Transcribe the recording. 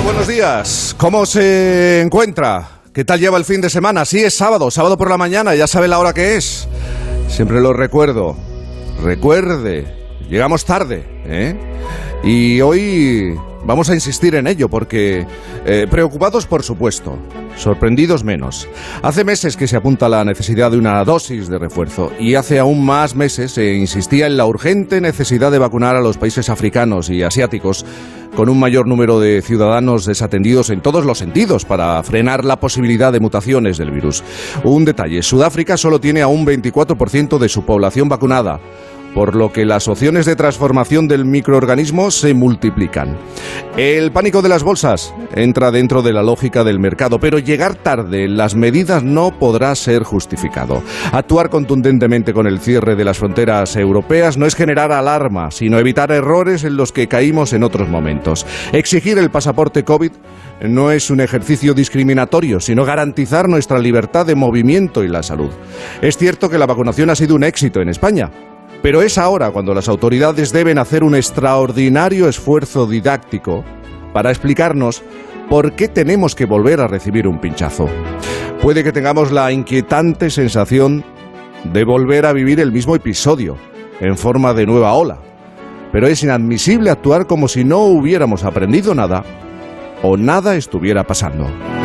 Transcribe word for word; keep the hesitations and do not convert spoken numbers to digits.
buenos días. ¿Cómo se encuentra? ¿Qué tal lleva el fin de semana? Sí, es sábado, sábado por la mañana, ya sabe la hora que es. Siempre lo recuerdo. Recuerde, llegamos tarde, ¿eh? Y hoy vamos a insistir en ello porque eh, preocupados por supuesto, sorprendidos menos. Hace meses que se apunta la necesidad de una dosis de refuerzo y hace aún más meses se insistía en la urgente necesidad de vacunar a los países africanos y asiáticos con un mayor número de ciudadanos desatendidos en todos los sentidos para frenar la posibilidad de mutaciones del virus. Un detalle, Sudáfrica solo tiene a un veinticuatro por ciento de su población vacunada, por lo que las opciones de transformación del microorganismo se multiplican. El pánico de las bolsas entra dentro de la lógica del mercado, pero llegar tarde en las medidas no podrá ser justificado. Actuar contundentemente con el cierre de las fronteras europeas no es generar alarma, sino evitar errores en los que caímos en otros momentos. Exigir el pasaporte COVID no es un ejercicio discriminatorio, sino garantizar nuestra libertad de movimiento y la salud. Es cierto que la vacunación ha sido un éxito en España, pero es ahora cuando las autoridades deben hacer un extraordinario esfuerzo didáctico para explicarnos por qué tenemos que volver a recibir un pinchazo. Puede que tengamos la inquietante sensación de volver a vivir el mismo episodio, en forma de nueva ola, pero es inadmisible actuar como si no hubiéramos aprendido nada o nada estuviera pasando.